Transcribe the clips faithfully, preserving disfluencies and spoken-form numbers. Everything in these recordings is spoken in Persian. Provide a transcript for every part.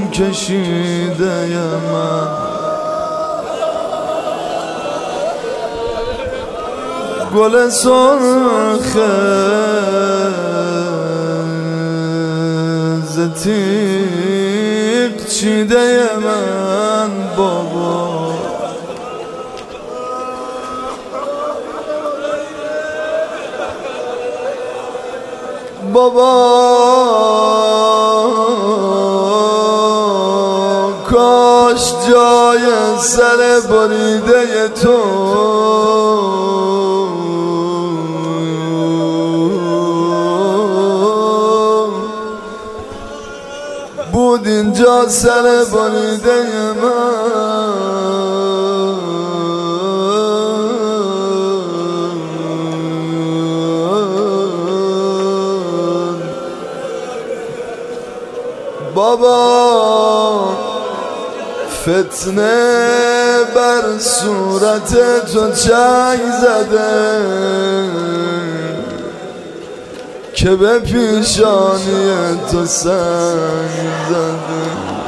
کشیده من گل سرخ ز تیغ چیده من بابا بابا کاش جای سر بریده تو بود اینجا سر بریده من بابا فتنه بر صورت تو چنگ زده که به پیشانی تو سنگ زده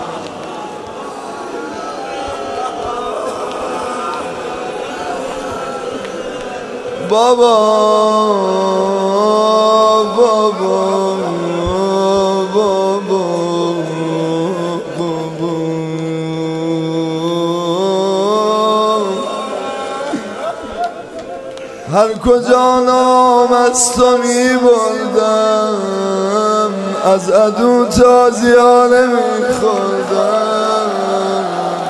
بابا بابا هر کجا نام از تو می بردم از عدو تازیانه می خوردم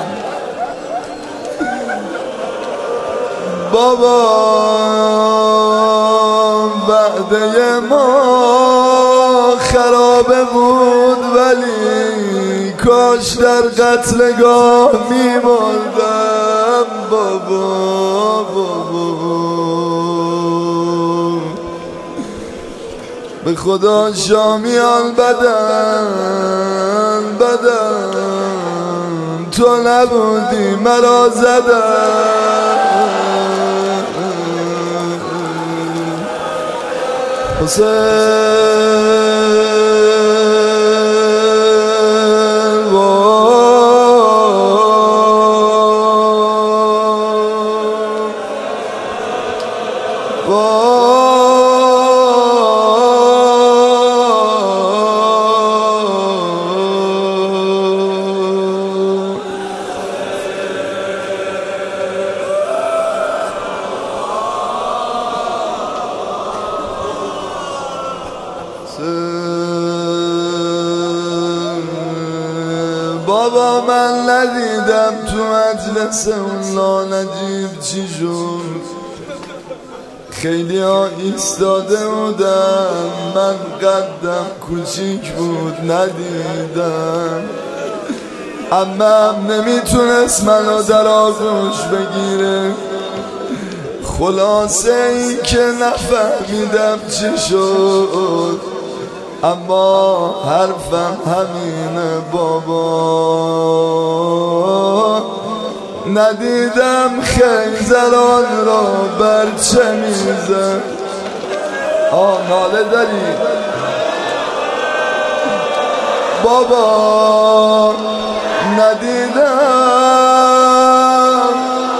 بابا وعده ما خرابه بود ولی کاش در قتلگاه می مردم بابا بابا به خدا شامیان بدن بدن تو نبودی مرا زدن حسین بابا من ندیدم تو مجلس اون لانجیب چی شد خیلی ها ایستاده بودن من قدم کوچیک بود ندیدم عمم نمیتونست منو در آغوش بگیره خلاصه این که نفهمیدم چی شد اما حرفم همینه بابا ندیدم خیزران را برچه میزن آه ناله داری بابا ندیدم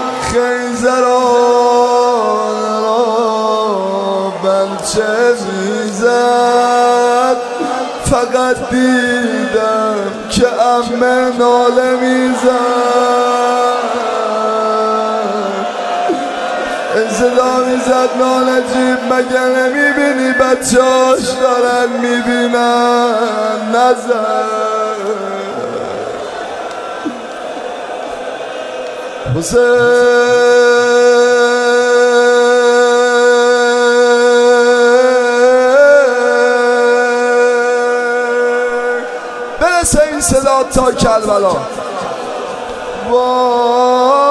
خیزران را برچه میزن فقط دیدم که عمه ناله میزد صدا میزد ناله جیب مگه نمیبینی بچهاش دارن میبینن نزد حسین برسه این صدا تا کربلا.